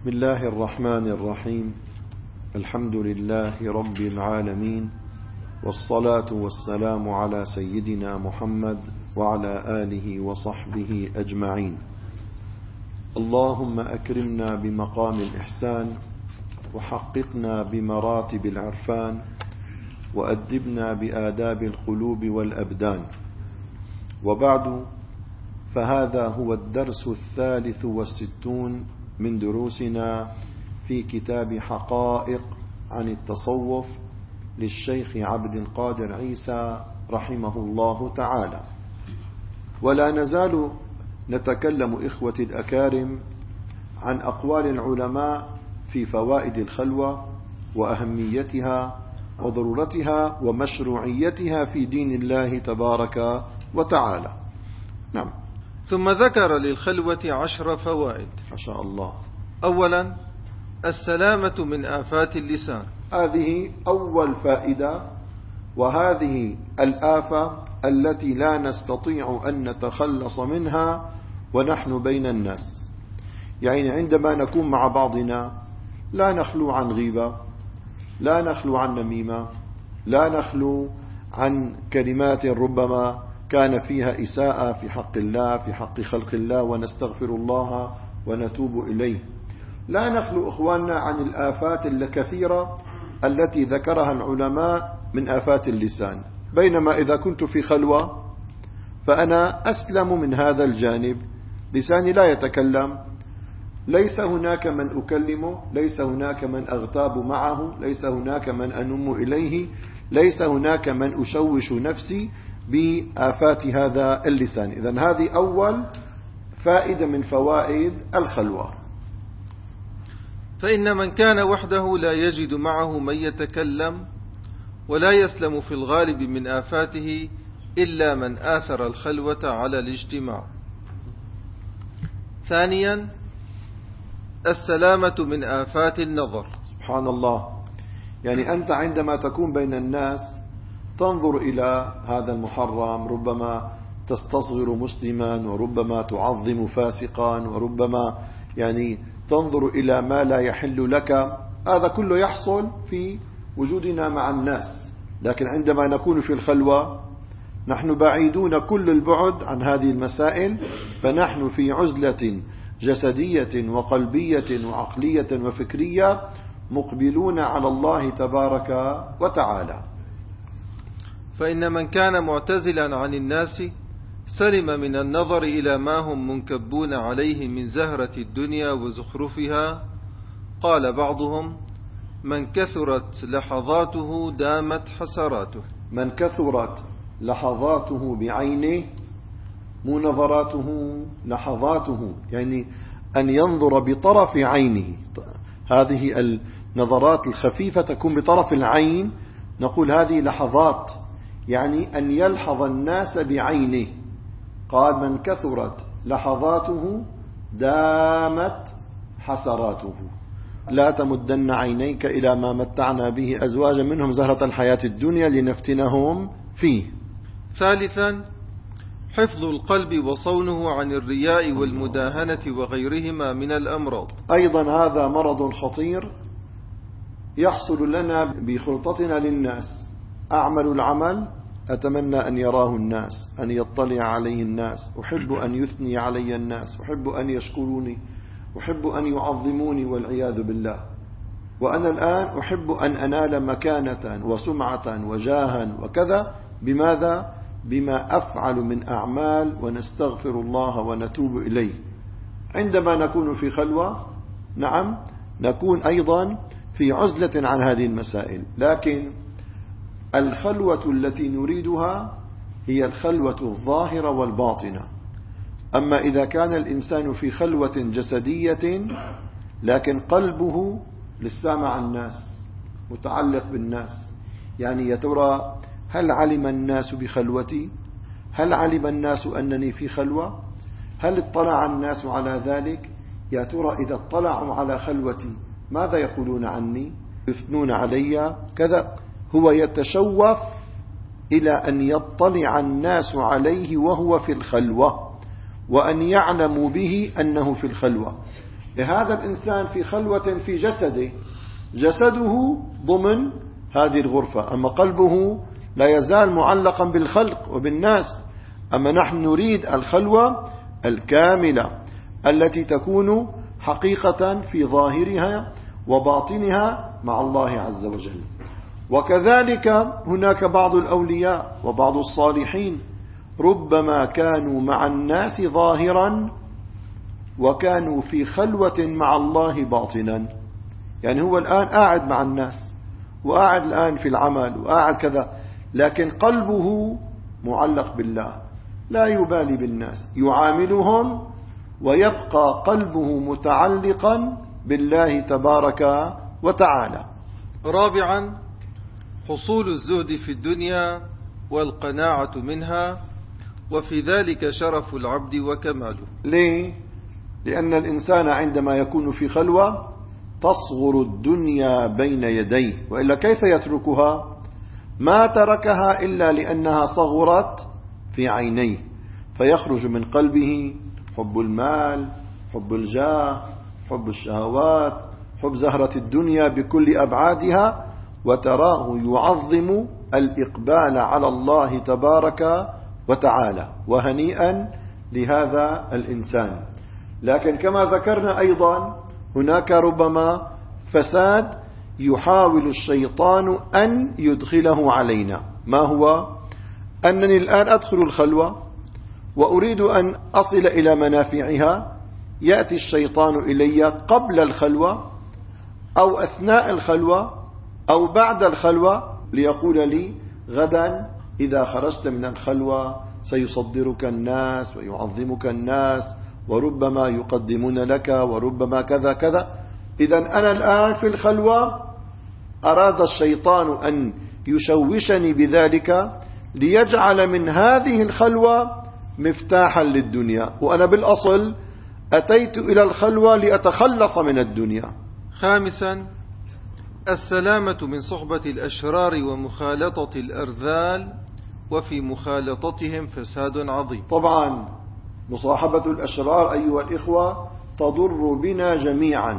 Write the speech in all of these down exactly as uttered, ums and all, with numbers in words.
بسم الله الرحمن الرحيم. الحمد لله رب العالمين، والصلاة والسلام على سيدنا محمد وعلى آله وصحبه أجمعين. اللهم أكرمنا بمقام الإحسان، وحققنا بمراتب العرفان، وأدبنا بآداب القلوب والأبدان. وبعد، فهذا هو الدرس الثالث والستون من دروسنا في كتاب حقائق عن التصوف للشيخ عبد القادر عيسى رحمه الله تعالى. ولا نزال نتكلم إخوتي الأكارم عن أقوال العلماء في فوائد الخلوة وأهميتها وضرورتها ومشروعيتها في دين الله تبارك وتعالى. نعم. ثم ذكر للخلوة عشر فوائد ما شاء الله. أولا، السلامة من آفات اللسان. هذه أول فائدة، وهذه الآفة التي لا نستطيع أن نتخلص منها ونحن بين الناس. يعني عندما نكون مع بعضنا لا نخلو عن غيبة، لا نخلو عن نميمة، لا نخلو عن كلمات ربما كان فيها إساءة في حق الله، في حق خلق الله، ونستغفر الله ونتوب إليه. لا نخلو إخواننا عن الآفات الكثيرة التي ذكرها العلماء من آفات اللسان. بينما إذا كنت في خلوة فأنا أسلم من هذا الجانب، لساني لا يتكلم، ليس هناك من أكلمه، ليس هناك من أغتاب معه، ليس هناك من أنم إليه، ليس هناك من أشوش نفسي بآفات هذا اللسان. إذن هذه أول فائدة من فوائد الخلوة. فإن من كان وحده لا يجد معه من يتكلم، ولا يسلم في الغالب من آفاته إلا من آثر الخلوة على الاجتماع. ثانيا، السلامة من آفات النظر. سبحان الله. يعني أنت عندما تكون بين الناس تنظر إلى هذا المحرم، ربما تستصغر مسلما، وربما تعظم فاسقا، وربما يعني تنظر إلى ما لا يحل لك. هذا كله يحصل في وجودنا مع الناس. لكن عندما نكون في الخلوة نحن بعيدون كل البعد عن هذه المسائل، فنحن في عزلة جسدية وقلبية وعقلية وفكرية، مقبلون على الله تبارك وتعالى. فإن من كان معتزلا عن الناس سلم من النظر إلى ما هم منكبون عليه من زهرة الدنيا وزخرفها. قال بعضهم: من كثرت لحظاته دامت حسراته. من كثرت لحظاته بعينه، مو نظراته، لحظاته، يعني أن ينظر بطرف عينه. هذه النظرات الخفيفة تكون بطرف العين، نقول هذه لحظات، يعني أن يلحظ الناس بعينه. قال: من كثرت لحظاته دامت حسراته. لا تمدن عينيك إلى ما متعنا به أزواجا منهم زهرة الحياة الدنيا لنفتنهم فيه. ثالثا، حفظ القلب وصونه عن الرياء والمداهنة وغيرهما من الأمراض. أيضا هذا مرض خطير يحصل لنا بخلطتنا للناس. أعمل العمل أتمنى أن يراه الناس، أن يطلع عليه الناس، أحب أن يثني علي الناس، أحب أن يشكروني، أحب أن يعظموني، والعياذ بالله. وأنا الآن أحب أن أنال مكانة وسمعة وجاها وكذا. بماذا؟ بما أفعل من أعمال، ونستغفر الله ونتوب إليه. عندما نكون في خلوة، نعم، نكون أيضا في عزلة عن هذه المسائل. لكن الخلوة التي نريدها هي الخلوة الظاهرة والباطنة. أما إذا كان الإنسان في خلوة جسدية لكن قلبه لسه مع الناس، متعلق بالناس، يعني يا ترى هل علم الناس بخلوتي؟ هل علم الناس أنني في خلوة؟ هل اطلع الناس على ذلك؟ يا ترى إذا اطلعوا على خلوتي ماذا يقولون عني؟ يثنون علي كذا. هو يتشوف إلى أن يطلع الناس عليه وهو في الخلوة، وأن يعلموا به أنه في الخلوة. هذا الإنسان في خلوة في جسده، جسده ضمن هذه الغرفة، أما قلبه لا يزال معلقا بالخلق وبالناس. أما نحن نريد الخلوة الكاملة التي تكون حقيقة في ظاهرها وباطنها مع الله عز وجل. وكذلك هناك بعض الأولياء وبعض الصالحين ربما كانوا مع الناس ظاهرا وكانوا في خلوة مع الله باطنا. يعني هو الآن قاعد مع الناس وقاعد الآن في العمل وقاعد كذا، لكن قلبه معلق بالله، لا يبالي بالناس، يعاملهم ويبقى قلبه متعلقا بالله تبارك وتعالى. رابعا، حصول الزهد في الدنيا والقناعة منها، وفي ذلك شرف العبد وكماله. ليه؟ لأن الإنسان عندما يكون في خلوة تصغر الدنيا بين يديه، وإلا كيف يتركها؟ ما تركها إلا لأنها صغرت في عينيه، فيخرج من قلبه حب المال، حب الجاه، حب الشهوات، حب زهرة الدنيا بكل أبعادها، وتراه يعظم الإقبال على الله تبارك وتعالى. وهنيئا لهذا الإنسان. لكن كما ذكرنا أيضا هناك ربما فساد يحاول الشيطان أن يدخله علينا. ما هو؟ أنني الآن أدخل الخلوة وأريد أن أصل إلى منافعها، يأتي الشيطان إلي قبل الخلوة أو أثناء الخلوة أو بعد الخلوة ليقول لي غدا إذا خرجت من الخلوة سيصدرك الناس ويعظمك الناس وربما يقدمون لك وربما كذا كذا. إذن أنا الآن في الخلوة أراد الشيطان أن يشوشني بذلك ليجعل من هذه الخلوة مفتاحا للدنيا، وأنا بالأصل أتيت إلى الخلوة لأتخلص من الدنيا. خامسا، السلامة من صحبة الأشرار ومخالطة الأرذال، وفي مخالطتهم فساد عظيم. طبعا مصاحبة الأشرار أيها الإخوة تضر بنا جميعا،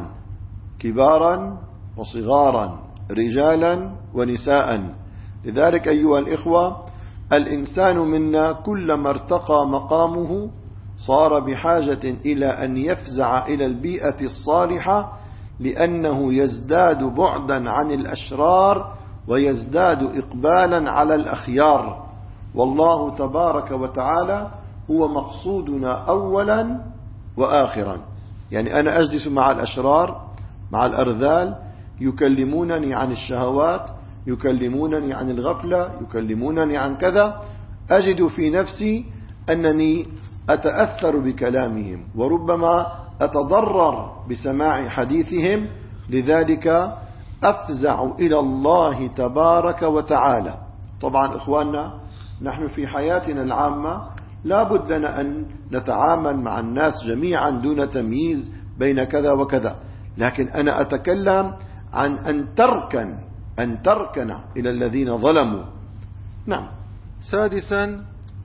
كبارا وصغارا، رجالا ونساء. لذلك أيها الإخوة الإنسان منا كلما ارتقى مقامه صار بحاجة إلى أن يفزع إلى البيئة الصالحة، لأنه يزداد بعدا عن الأشرار ويزداد إقبالا على الأخيار. والله تبارك وتعالى هو مقصودنا أولا وآخرا. يعني أنا أجلس مع الأشرار مع الأرذال يكلمونني عن الشهوات، يكلمونني عن الغفلة، يكلمونني عن كذا، أجد في نفسي أنني أتأثر بكلامهم وربما أتضرر بسماع حديثهم، لذلك أفزع إلى الله تبارك وتعالى. طبعا إخواننا نحن في حياتنا العامة لا بد لنا أن نتعامل مع الناس جميعا دون تمييز بين كذا وكذا، لكن أنا أتكلم عن أن تركن أن تركن إلى الذين ظلموا. نعم. سادسا،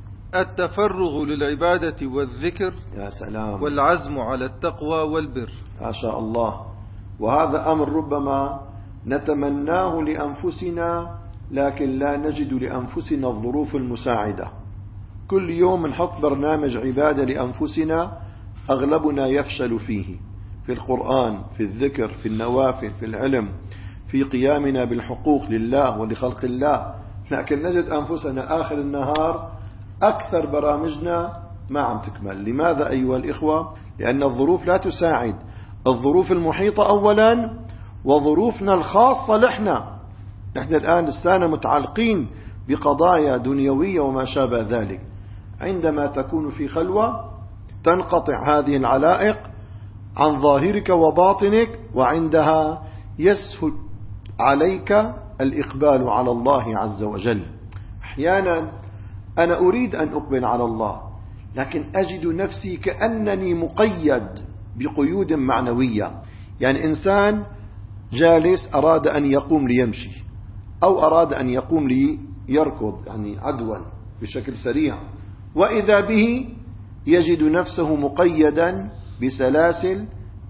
التفرغ للعبادة والذكر، يا سلام، والعزم على التقوى والبر. ما شاء الله. وهذا أمر ربما نتمناه لأنفسنا لكن لا نجد لأنفسنا الظروف المساعدة. كل يوم نحط برنامج عبادة لأنفسنا أغلبنا يفشل فيه، في القرآن، في الذكر، في النوافل، في العلم، في قيامنا بالحقوق لله ولخلق الله، لكن نجد أنفسنا آخر النهار أكثر برامجنا ما عم تكمل. لماذا أيها الإخوة؟ لأن الظروف لا تساعد، الظروف المحيطة أولا وظروفنا الخاصة لحنا. نحن الآن لسانا متعلقين بقضايا دنيوية وما شابه ذلك. عندما تكون في خلوة تنقطع هذه العلائق عن ظاهرك وباطنك، وعندها يسهل عليك الإقبال على الله عز وجل. أحيانا أنا أريد أن أقبل على الله لكن أجد نفسي كأنني مقيد بقيود معنوية. يعني إنسان جالس أراد أن يقوم ليمشي أو أراد أن يقوم ليركض يعني عدوا بشكل سريع، وإذا به يجد نفسه مقيدا بسلاسل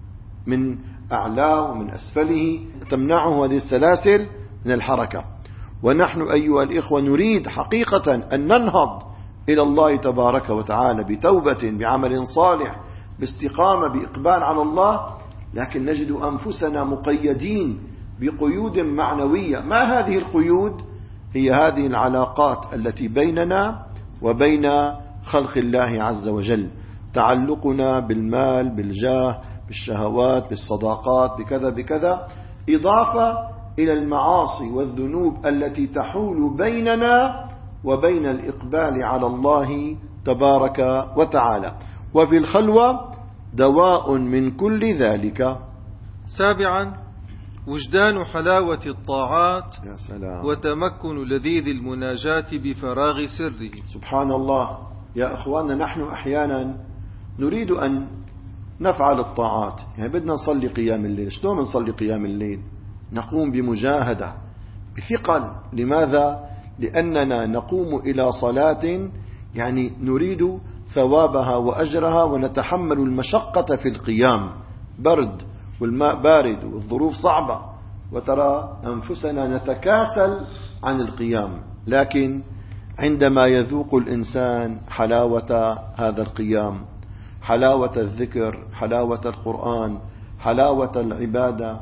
من أعلاه ومن أسفله، تمنعه هذه السلاسل من الحركة. ونحن أيها الإخوة نريد حقيقة أن ننهض إلى الله تبارك وتعالى بتوبة، بعمل صالح، باستقامة، بإقبال على الله، لكن نجد أنفسنا مقيدين بقيود معنوية. ما هذه القيود؟ هي هذه العلاقات التي بيننا وبين خلق الله عز وجل، تعلقنا بالمال، بالجاه، بالشهوات، بالصداقات، بكذا بكذا، إضافة إلى المعاصي والذنوب التي تحول بيننا وبين الإقبال على الله تبارك وتعالى. وفي الخلوة دواء من كل ذلك. سابعا، وجدان حلاوة الطاعات يا سلام. وتمكن لذيذ المناجاة بفراغ سره. سبحان الله. يا أخواننا، نحن أحيانا نريد أن نفعل الطاعات، يعني بدنا نصلي قيام الليل. شلون نصلي قيام الليل؟ نقوم بمجاهدة، بثقل. لماذا؟ لأننا نقوم إلى صلاة يعني نريد ثوابها وأجرها، ونتحمل المشقة في القيام، برد والماء بارد والظروف صعبة، وترى أنفسنا نتكاسل عن القيام. لكن عندما يذوق الإنسان حلاوة هذا القيام، حلاوة الذكر، حلاوة القرآن، حلاوة العبادة،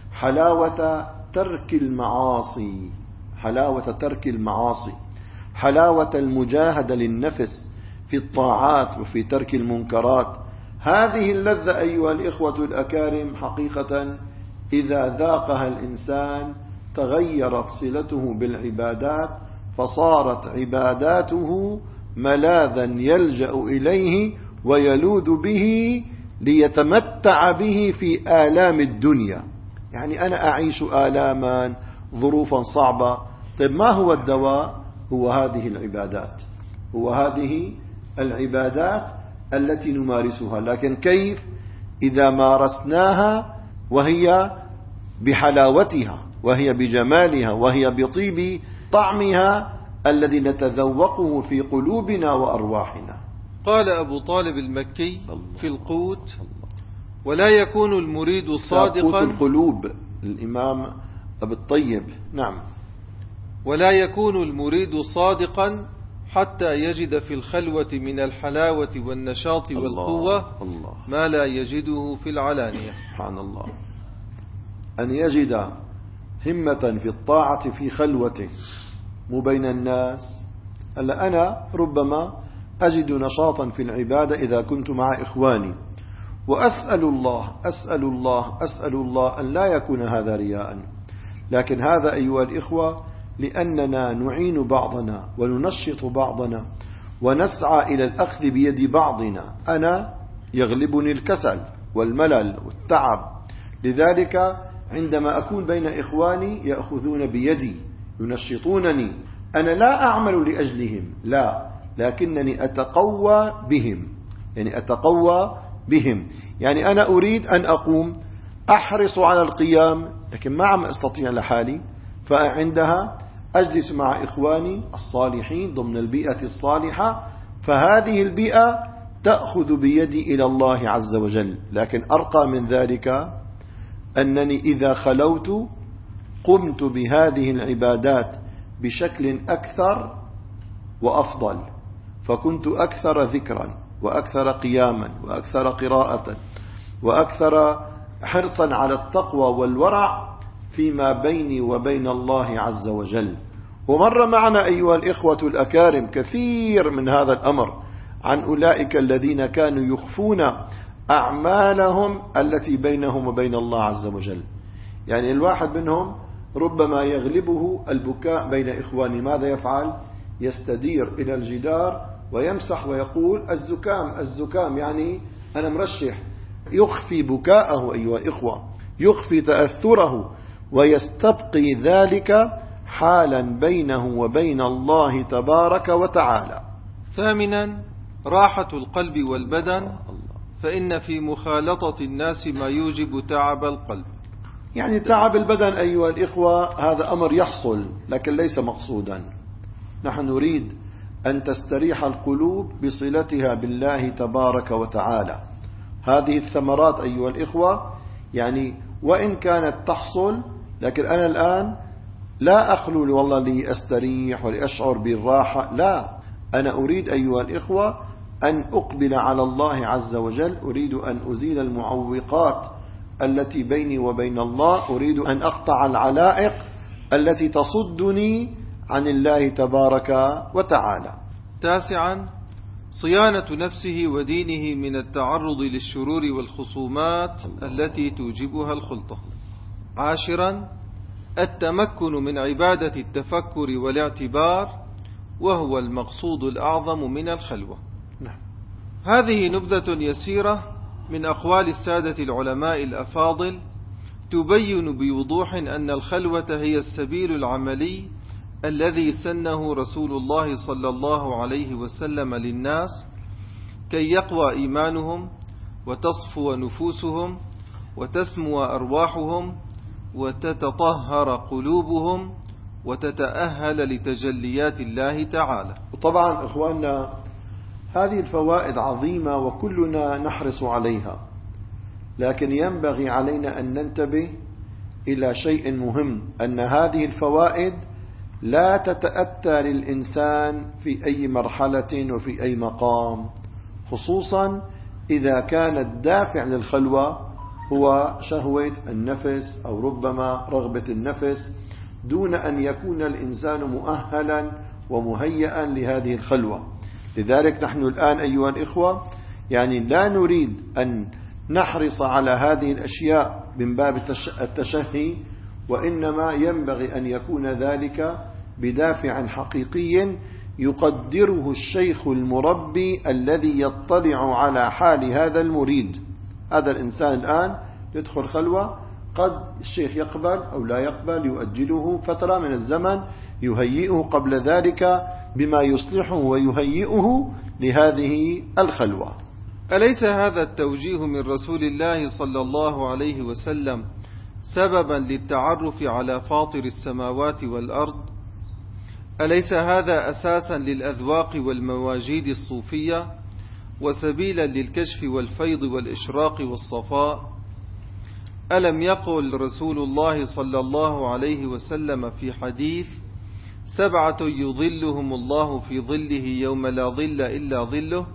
حلاوة ترك المعاصي، حلاوة ترك المعاصي، حلاوة المجاهدة للنفس في الطاعات وفي ترك المنكرات، هذه اللذة أيها الإخوة الأكارم حقيقة إذا ذاقها الإنسان تغيرت صلته بالعبادات، فصارت عباداته ملاذا يلجأ إليه ويلوذ به ليتمتع به في آلام الدنيا. يعني أنا أعيش آلاما، ظروفا صعبة، طيب ما هو الدواء؟ هو هذه العبادات، هو هذه العبادات التي نمارسها. لكن كيف؟ إذا مارسناها وهي بحلاوتها، وهي بجمالها، وهي بطيب طعمها الذي نتذوقه في قلوبنا وأرواحنا. قال أبو طالب المكي في القوت: ولا يكون المريد صادقا. قوت القلوب الإمام أبو الطيب. نعم. ولا يكون المريد صادقا حتى يجد في الخلوة من الحلاوة والنشاط والقوة الله. ما لا يجده في العلانية. سبحان الله. أن يجد همة في الطاعة في خلوته مو بين الناس. ألا أنا ربما أجد نشاطا في العبادة إذا كنت مع إخواني، وأسأل الله أسأل الله أسأل الله أن لا يكون هذا رياء، لكن هذا أيها الإخوة لأننا نعين بعضنا وننشط بعضنا ونسعى إلى الأخذ بيد بعضنا. أنا يغلبني الكسل والملل والتعب، لذلك عندما أكون بين إخواني يأخذون بيدي ينشطونني. أنا لا أعمل لأجلهم، لا، لكنني أتقوى بهم، يعني أتقوى بهم. يعني أنا أريد أن أقوم، أحرص على القيام، لكن ما عم أستطيع لحالي، فعندها أجلس مع إخواني الصالحين ضمن البيئة الصالحة، فهذه البيئة تأخذ بيدي إلى الله عز وجل. لكن أرقى من ذلك أنني إذا خلوت قمت بهذه العبادات بشكل أكثر وأفضل، فكنت أكثر ذكرا وأكثر قياما وأكثر قراءة وأكثر حرصا على التقوى والورع فيما بيني وبين الله عز وجل. ومر معنا أيها الإخوة الأكارم كثير من هذا الأمر عن أولئك الذين كانوا يخفون أعمالهم التي بينهم وبين الله عز وجل. يعني الواحد منهم ربما يغلبه البكاء بين إخواني، ماذا يفعل؟ يستدير إلى الجدار ويمسح ويقول الزكام الزكام، يعني أنا مرشح. يخفي بكاءه أيها الإخوة، يخفي تأثره، ويستبقي ذلك حالا بينه وبين الله تبارك وتعالى. ثامنا، راحة القلب والبدن، فإن في مخالطة الناس ما يوجب تعب القلب. يعني تعب البدن أيها الإخوة هذا أمر يحصل، لكن ليس مقصودا. نحن نريد أن تستريح القلوب بصلتها بالله تبارك وتعالى. هذه الثمرات أيها الإخوة يعني وإن كانت تحصل، لكن أنا الآن لا أخلو والله لي أستريح ولأشعر بالراحة، لا، أنا أريد أيها الإخوة أن أقبل على الله عز وجل، أريد أن أزيل المعوقات التي بيني وبين الله، أريد أن أقطع العلائق التي تصدني عن الله تبارك وتعالى. تاسعا، صيانة نفسه ودينه من التعرض للشرور والخصومات التي توجبها الخلطة. عاشرا، التمكن من عبادة التفكر والاعتبار، وهو المقصود الأعظم من الخلوة. هذه نبذة يسيرة من أقوال السادة العلماء الأفاضل تبين بوضوح أن الخلوة هي السبيل العملي الذي سنه رسول الله صلى الله عليه وسلم للناس كي يقوى إيمانهم وتصفو نفوسهم وتسمو أرواحهم وتتطهر قلوبهم وتتأهل لتجليات الله تعالى. وطبعا إخواننا هذه الفوائد عظيمة وكلنا نحرص عليها، لكن ينبغي علينا أن ننتبه إلى شيء مهم، أن هذه الفوائد لا تتأتى للإنسان في أي مرحلة وفي أي مقام، خصوصا إذا كان الدافع للخلوة هو شهوة النفس أو ربما رغبة النفس، دون أن يكون الإنسان مؤهلا ومهيئا لهذه الخلوة. لذلك نحن الآن أيها الإخوة يعني لا نريد أن نحرص على هذه الأشياء من باب التشهي، وإنما ينبغي أن يكون ذلك بدافع حقيقي يقدره الشيخ المربي الذي يطلع على حال هذا المريد. هذا الإنسان الآن يدخل خلوة، قد الشيخ يقبل أو لا يقبل، يؤجله فترة من الزمن، يهيئه قبل ذلك بما يصلحه ويهيئه لهذه الخلوة. أليس هذا التوجيه من رسول الله صلى الله عليه وسلم سببا للتعرف على فاطر السماوات والأرض؟ أليس هذا أساسا للأذواق والمواجيد الصوفية وسبيلا للكشف والفيض والإشراق والصفاء؟ ألم يقل رسول الله صلى الله عليه وسلم في حديث: سبعة يظلهم الله في ظله يوم لا ظل إلا ظله،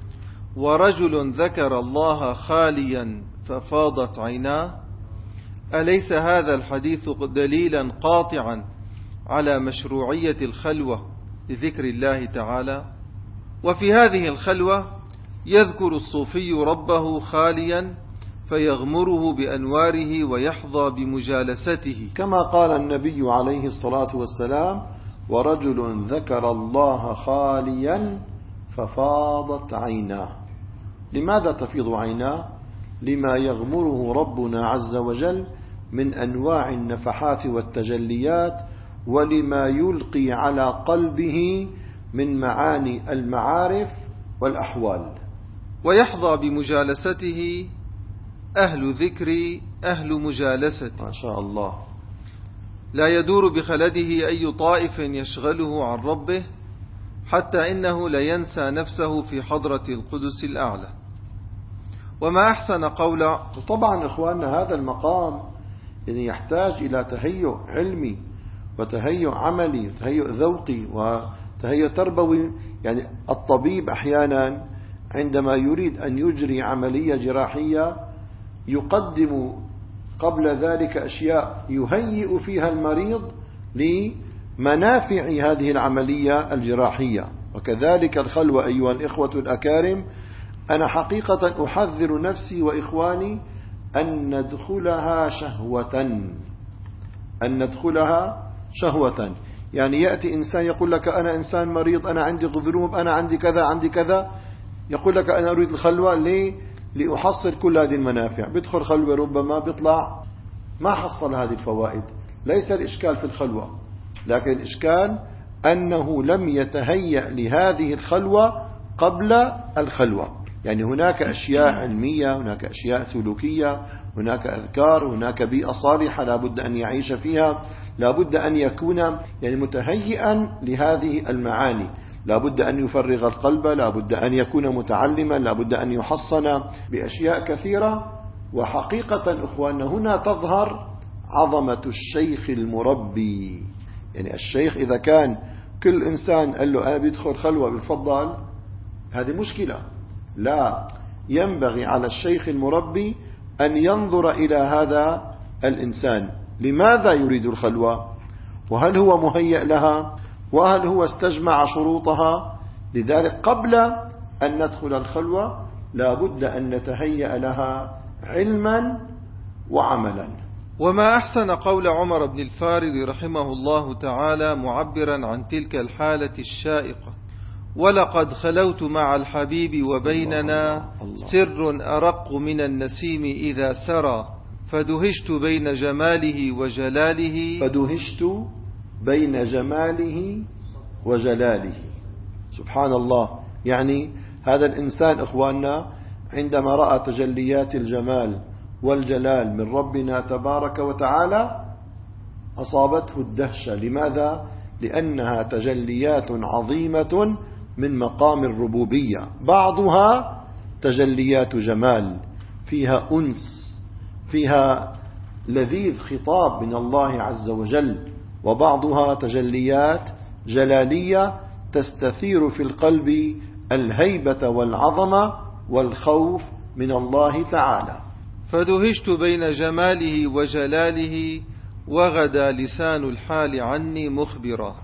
ورجل ذكر الله خاليا ففاضت عيناه؟ أليس هذا الحديث دليلا قاطعا على مشروعية الخلوة لذكر الله تعالى؟ وفي هذه الخلوة يذكر الصوفي ربه خاليا فيغمره بأنواره ويحظى بمجالسته، كما قال النبي عليه الصلاة والسلام: ورجل ذكر الله خاليا ففاضت عيناه. لماذا تفيض عيناه؟ لما يغمره ربنا عز وجل من أنواع النفحات والتجليات، ولما يلقي على قلبه من معاني المعارف والأحوال. ويحظى بمجالسته أهل ذكري أهل مجالسة، ما شاء الله. لا يدور بخلده أي طائف يشغله عن ربه، حتى إنه لينسى نفسه في حضرة القدس الأعلى. وما أحسن قولا. طبعا إخواننا هذا المقام يعني يحتاج إلى تهيؤ علمي وتهيؤ عملي وتهيؤ ذوقي وتهيؤ تربوي. يعني الطبيب أحيانا عندما يريد أن يجري عملية جراحية يقدم قبل ذلك أشياء يهيئ فيها المريض لمنافع هذه العملية الجراحية. وكذلك الخلوة أيها الإخوة الأكارم، أنا حقيقة أحذر نفسي وإخواني أن ندخلها شهوة، أن ندخلها شهوة. يعني يأتي إنسان يقول لك: أنا إنسان مريض، أنا عندي ذنوب، أنا عندي كذا عندي كذا، يقول لك: أنا أريد الخلوة ليه؟ لأحصل كل هذه المنافع. بيدخل خلوة ربما بيطلع ما حصل هذه الفوائد. ليس الإشكال في الخلوة، لكن الإشكال أنه لم يتهيأ لهذه الخلوة قبل الخلوة. يعني هناك أشياء علمية، هناك أشياء سلوكية، هناك أذكار، هناك بيئة صالحة لابد أن يعيش فيها، لابد أن يكون يعني متهيئا لهذه المعاني، لابد أن يفرغ القلب، لابد أن يكون متعلما، لابد أن يحصن بأشياء كثيرة وحقيقة إخواننا هنا تظهر عظمة الشيخ المربي. يعني الشيخ إذا كان كل إنسان قال له أنا بيدخل خلوة بيفضل، هذه مشكلة. لا، ينبغي على الشيخ المربي أن ينظر إلى هذا الإنسان، لماذا يريد الخلوة، وهل هو مهيأ لها، وهل هو استجمع شروطها. لذلك قبل أن ندخل الخلوة لا بد أن نتهيأ لها علما وعملا. وما أحسن قول عمر بن الفارض رحمه الله تعالى معبرا عن تلك الحالة الشائقة: ولقد خلوت مع الحبيب وبيننا سر أرق من النسيم إذا سرى، فدهشت بين جماله وجلاله فدهشت بين جماله وجلاله. سبحان الله. يعني هذا الإنسان إخواننا عندما رأى تجليات الجمال والجلال من ربنا تبارك وتعالى أصابته الدهشة. لماذا؟ لأنها تجليات عظيمة من مقام الربوبية، بعضها تجليات جمال فيها أنس، فيها لذيذ خطاب من الله عز وجل، وبعضها تجليات جلالية تستثير في القلب الهيبة والعظمة والخوف من الله تعالى. فدهشت بين جماله وجلاله وغدا لسان الحال عني مخبرا،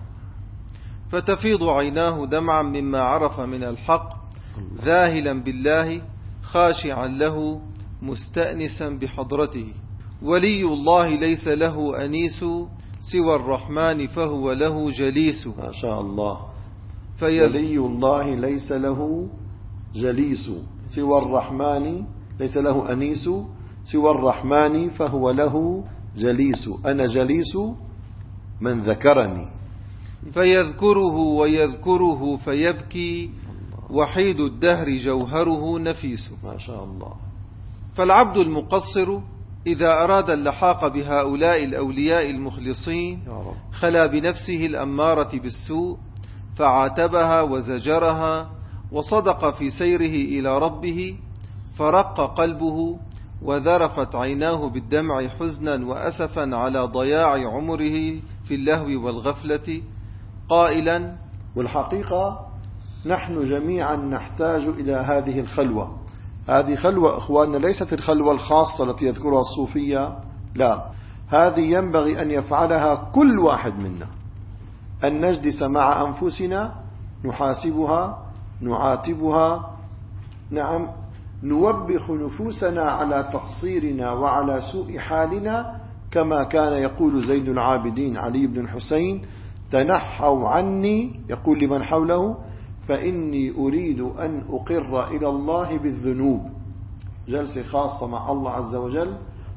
فتفيض عيناه دمعا مما عرف من الحق، ذاهلا بالله خاشعا له مستأنسا بحضرته. ولي الله ليس له أنيس سوى الرحمن فهو له جليس. ما شاء الله. في ولي الله ليس له جليس سوى الرحمن، ليس له أنيس سوى الرحمن فهو له جليس. أنا جليس من ذكرني. فيذكره ويذكره فيبكي، وحيد الدهر جوهره نفيس. ما شاء الله. فالعبد المقصر إذا أراد اللحاق بهؤلاء الأولياء المخلصين خلا بنفسه الأمارة بالسوء، فعاتبها وزجرها، وصدق في سيره إلى ربه، فرق قلبه وذرفت عيناه بالدمع حزنا وأسفا على ضياع عمره في اللهو والغفلة، قائلا: والحقيقة نحن جميعا نحتاج إلى هذه الخلوة. هذه خلوة إخواننا ليست الخلوة الخاصة التي يذكرها الصوفية، لا، هذه ينبغي أن يفعلها كل واحد منا، أن نجلس مع أنفسنا نحاسبها نعاتبها، نعم، نوبخ نفوسنا على تقصيرنا وعلى سوء حالنا، كما كان يقول زين العابدين علي بن الحسين: تنحوا عني، يقول لمن حوله: فإني أريد أن أقر إلى الله بالذنوب. جلسة خاصة مع الله عز وجل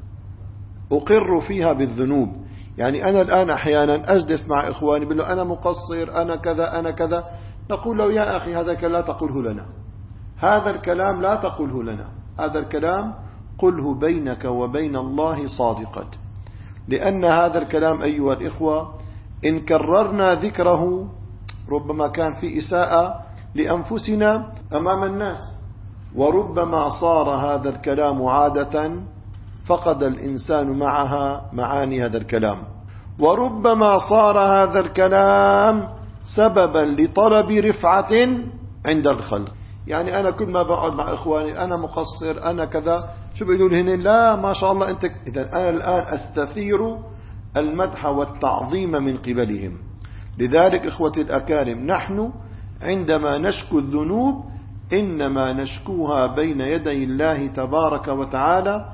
أقر فيها بالذنوب. يعني أنا الآن أحيانا أجلس مع إخواني بقول له أنا مقصر، أنا كذا أنا كذا، نقول له: يا أخي هذا الكلام لا تقوله لنا، هذا الكلام لا تقوله لنا، هذا الكلام قله بينك وبين الله صادقا. لأن هذا الكلام أيها الإخوة إن كررنا ذكره ربما كان في إساءة لأنفسنا أمام الناس، وربما صار هذا الكلام عادة فقد الإنسان معها معاني هذا الكلام، وربما صار هذا الكلام سببا لطلب رفعة عند الخلق. يعني أنا كل ما بقعد مع إخواني أنا مقصر، أنا كذا، شو بيقولوا لي هنا؟ لا ما شاء الله أنت. إذا أنا الآن أستثير المدح والتعظيم من قبلهم. لذلك إخوتي الأكارم، نحن عندما نشكو الذنوب إنما نشكوها بين يدي الله تبارك وتعالى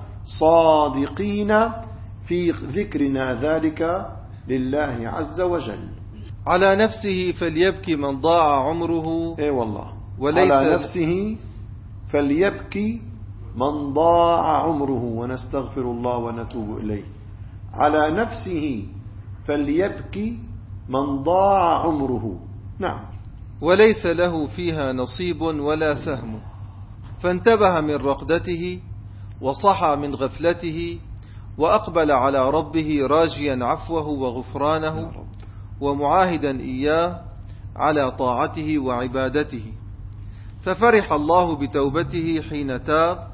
صادقين في ذكرنا ذلك لله عز وجل. على نفسه فليبكي من ضاع عمره. اي والله. وليس على نفسه فليبكي من ضاع عمره، ونستغفر الله ونتوب إليه. على نفسه فليبكي من ضاع عمره. نعم. وليس له فيها نصيب ولا سهم، فانتبه من رقدته وصحى من غفلته، وأقبل على ربه راجيا عفوه وغفرانه، ومعاهدا إياه على طاعته وعبادته. ففرح الله بتوبته حين تاب،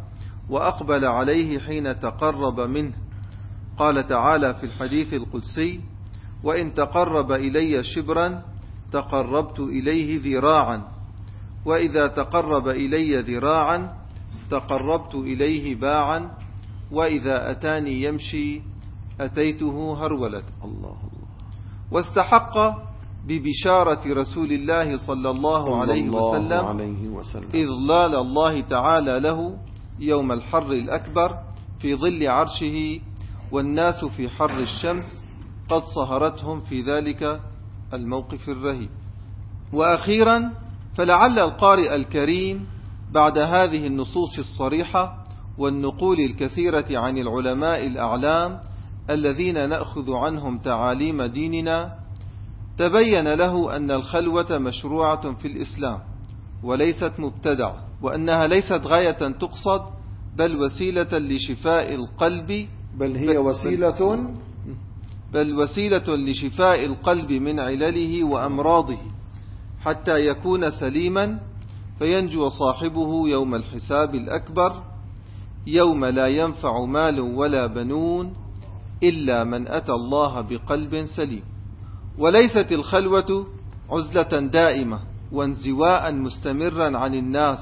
وأقبل عليه حين تقرب منه. قال تعالى في الحديث القدسي: وإن تقرب إلي شبرا تقربت إليه ذراعا، وإذا تقرب إلي ذراعا تقربت إليه باعا، وإذا أتاني يمشي أتيته هرولة. الله الله. واستحق ببشارة رسول الله صلى الله عليه وسلم إظلال الله تعالى له يوم الحر الأكبر في ظل عرشه، والناس في حر الشمس قد صهرتهم في ذلك الموقف الرهيب. وأخيرا، فلعل القارئ الكريم بعد هذه النصوص الصريحة والنقول الكثيرة عن العلماء الأعلام الذين نأخذ عنهم تعاليم ديننا تبين له أن الخلوة مشروعة في الإسلام وليست مبتدعة، وأنها ليست غاية تقصد بل وسيلة لشفاء القلب بل هي وسيلة بل وسيلة لشفاء القلب من علله وأمراضه حتى يكون سليما فينجو صاحبه يوم الحساب الأكبر، يوم لا ينفع مال ولا بنون إلا من أتى الله بقلب سليم. وليست الخلوة عزلة دائمة وانزواء مستمرا عن الناس،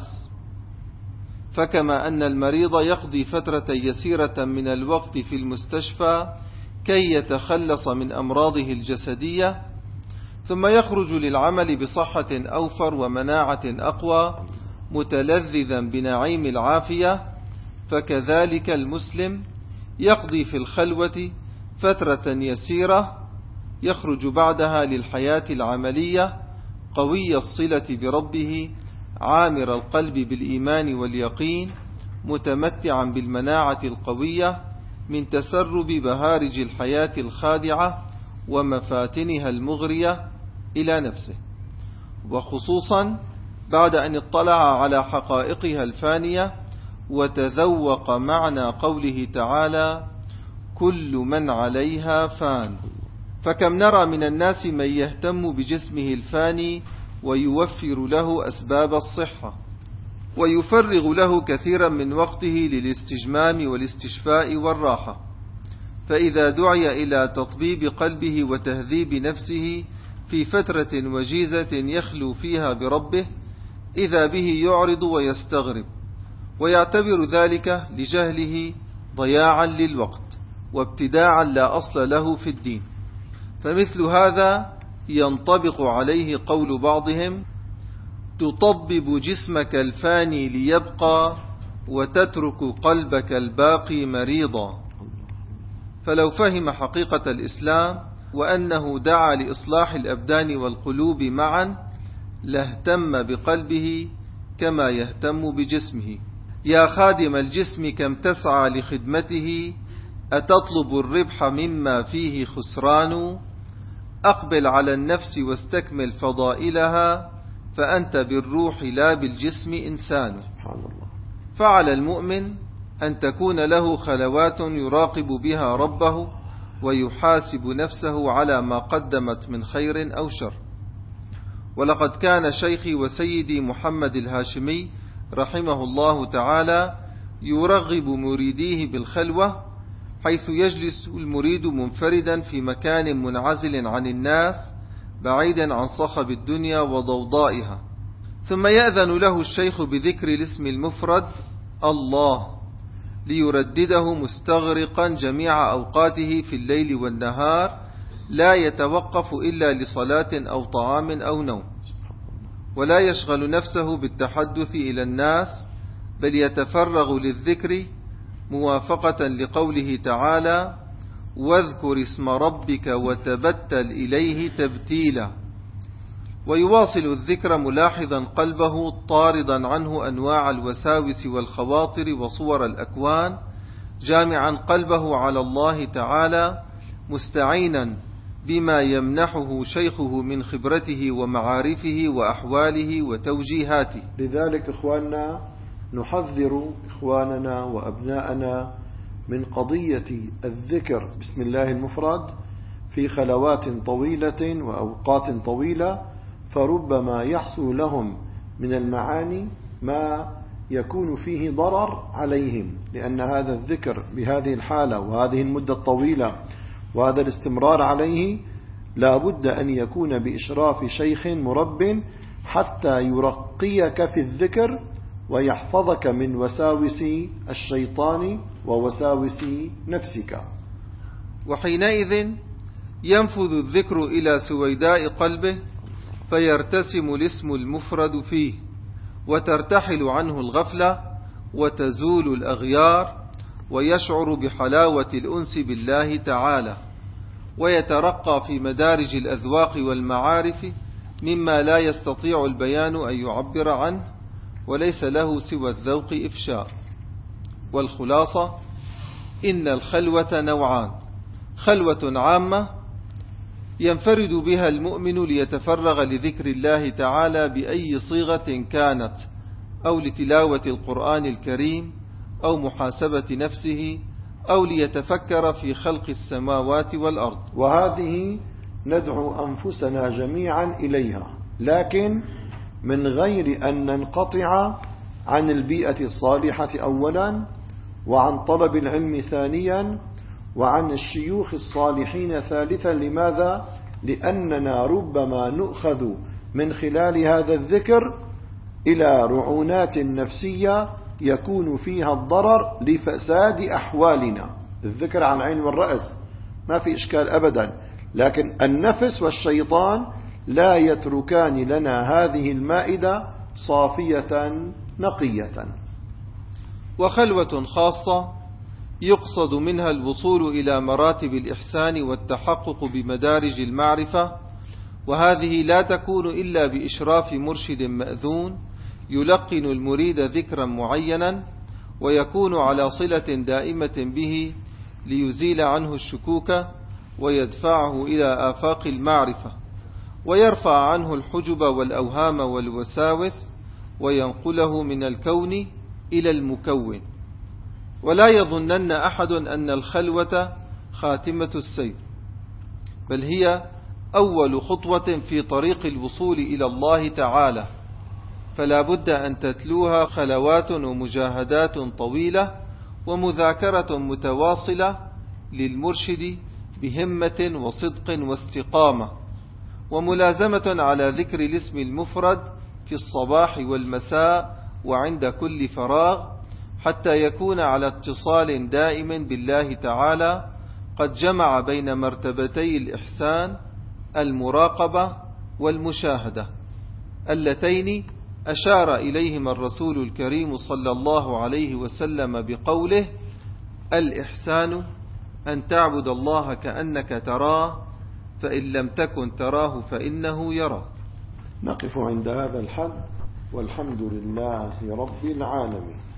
فكما أن المريض يقضي فترة يسيرة من الوقت في المستشفى كي يتخلص من أمراضه الجسدية ثم يخرج للعمل بصحة أوفر ومناعة أقوى متلذذا بنعيم العافية، فكذلك المسلم يقضي في الخلوة فترة يسيرة يخرج بعدها للحياة العملية قوي الصلة بربه عامر القلب بالإيمان واليقين متمتعا بالمناعة القوية من تسرب بهارج الحياة الخادعة ومفاتنها المغرية إلى نفسه، وخصوصا بعد أن اطلع على حقائقها الفانية وتذوق معنى قوله تعالى: كل من عليها فان. فكم نرى من الناس من يهتم بجسمه الفاني ويوفر له أسباب الصحة ويفرغ له كثيرا من وقته للاستجمام والاستشفاء والراحة، فإذا دعي إلى تطبيب قلبه وتهذيب نفسه في فترة وجيزة يخلو فيها بربه إذا به يعرض ويستغرب ويعتبر ذلك لجهله ضياعا للوقت وابتداعا لا أصل له في الدين. فمثل هذا ينطبق عليه قول بعضهم: تطبب جسمك الفاني ليبقى وتترك قلبك الباقي مريضا. فلو فهم حقيقة الإسلام وأنه دعا لإصلاح الأبدان والقلوب معا لاهتم بقلبه كما يهتم بجسمه. يا خادم الجسم كم تسعى لخدمته، أتطلب الربح مما فيه خسران؟ أقبل على النفس واستكمل فضائلها، فأنت بالروح لا بالجسم إنسان. فعلى المؤمن أن تكون له خلوات يراقب بها ربه ويحاسب نفسه على ما قدمت من خير أو شر. ولقد كان شيخي وسيدي محمد الهاشمي رحمه الله تعالى يرغب مريديه بالخلوة، حيث يجلس المريد منفردا في مكان منعزل عن الناس بعيدا عن صخب الدنيا وضوضائها، ثم يأذن له الشيخ بذكر الاسم المفرد الله ليردده مستغرقا جميع أوقاته في الليل والنهار، لا يتوقف إلا لصلاة أو طعام أو نوم، ولا يشغل نفسه بالتحدث إلى الناس، بل يتفرغ للذكر موافقة لقوله تعالى: واذكر اسم ربك وتبتل إليه تبتيلا. ويواصل الذكر ملاحظا قلبه طاردا عنه أنواع الوساوس والخواطر وصور الأكوان، جامعا قلبه على الله تعالى مستعينا بما يمنحه شيخه من خبرته ومعارفه وأحواله وتوجيهاته. لذلك إخواننا نحذر إخواننا وأبناءنا من قضية الذكر بسم الله المفرد في خلوات طويلة وأوقات طويلة، فربما يحصل لهم من المعاني ما يكون فيه ضرر عليهم، لأن هذا الذكر بهذه الحالة وهذه المدة الطويلة وهذا الاستمرار عليه لا بد أن يكون بإشراف شيخ مرب حتى يرقيك في الذكر ويحفظك من وساوس الشيطان ووساوس نفسك. وحينئذ ينفذ الذكر إلى سويداء قلبه فيرتسم الاسم المفرد فيه، وترتحل عنه الغفلة وتزول الأغيار، ويشعر بحلاوة الأنس بالله تعالى، ويترقى في مدارج الأذواق والمعارف مما لا يستطيع البيان أن يعبر عنه، وليس له سوى الذوق إفشاء. والخلاصة إن الخلوة نوعان: خلوة عامة ينفرد بها المؤمن ليتفرغ لذكر الله تعالى بأي صيغة كانت، أو لتلاوة القرآن الكريم، أو محاسبة نفسه، أو ليتفكر في خلق السماوات والأرض. وهذه ندعو أنفسنا جميعا إليها، لكن من غير أن ننقطع عن البيئة الصالحة أولا، وعن طلب العلم ثانيا، وعن الشيوخ الصالحين ثالثا. لماذا؟ لأننا ربما نؤخذ من خلال هذا الذكر إلى رعونات نفسية يكون فيها الضرر لفساد أحوالنا. الذكر عن عين والرأس ما في إشكال أبدا، لكن النفس والشيطان لا يتركان لنا هذه المائدة صافية نقية. وخلوة خاصة يقصد منها الوصول إلى مراتب الإحسان والتحقق بمدارج المعرفة، وهذه لا تكون إلا بإشراف مرشد مأذون يلقن المريد ذكرا معينا، ويكون على صلة دائمة به ليزيل عنه الشكوك ويدفعه إلى آفاق المعرفة، ويرفع عنه الحجب والأوهام والوساوس، وينقله من الكون إلى المكون. ولا يظنن أحد أن الخلوة خاتمة السير، بل هي أول خطوة في طريق الوصول إلى الله تعالى، فلا بد أن تتلوها خلوات ومجاهدات طويلة ومذاكرة متواصلة للمرشد بهمة وصدق واستقامة، وملازمة على ذكر الاسم المفرد في الصباح والمساء وعند كل فراغ، حتى يكون على اتصال دائم بالله تعالى قد جمع بين مرتبتي الإحسان المراقبة والمشاهدة، اللتين أشار إليهما الرسول الكريم صلى الله عليه وسلم بقوله: الإحسان أن تعبد الله كأنك تراه، فإن لم تكن تراه فإنه يراك. نقف عند هذا الحد، والحمد لله رب العالمين.